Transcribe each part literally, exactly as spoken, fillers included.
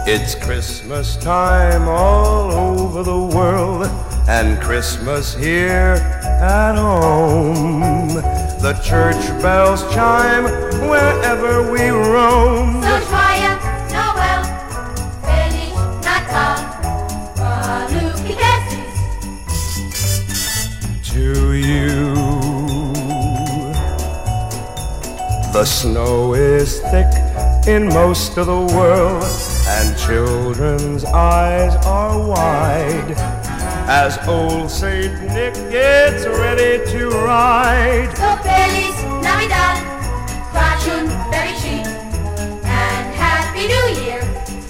It's Christmas time all over the world, and Christmas here at home. The church bells chime wherever we roam. So joyeux Noël, Feliz Natal, Maluki Besties. To you, the snow is thick in most of the world, and children's eyes are wide as old Saint Nick gets ready to ride. So Feliz Navidad, Fortune very cheap, and Happy New Year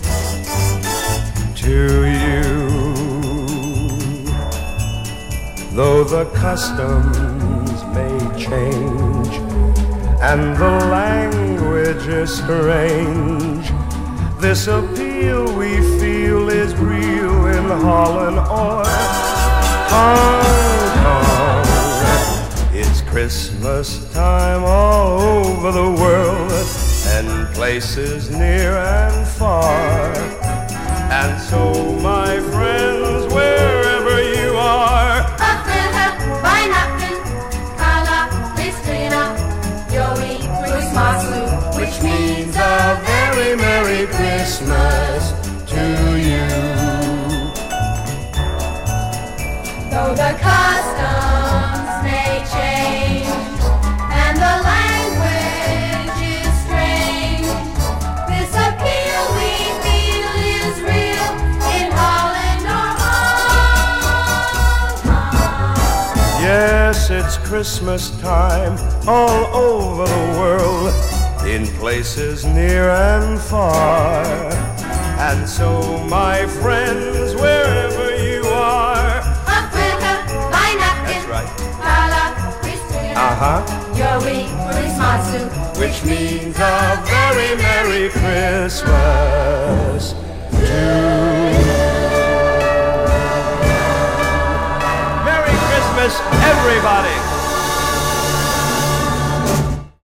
to you. Though the customs may change and the language is strange, this appeal we feel is real in Holland or Hong Kong. It's Christmas time all over the world, and places near and far. And so, my friends, wherever you are, April, Weihnachten, Kala, Listrina, Joey, Christmas, which means a very Merry Christmas to you. Though the customs may change and the language is strange, this appeal we feel is real in Holland or Hong Kong. Yes, it's Christmas time all over the world, in places near and far. And so, my friends, wherever you are, April, Weihnachten, that's right, Kala, Christina, uh-huh, Joey, Christmas, which means a very Merry Christmas to you. Merry Christmas, everybody!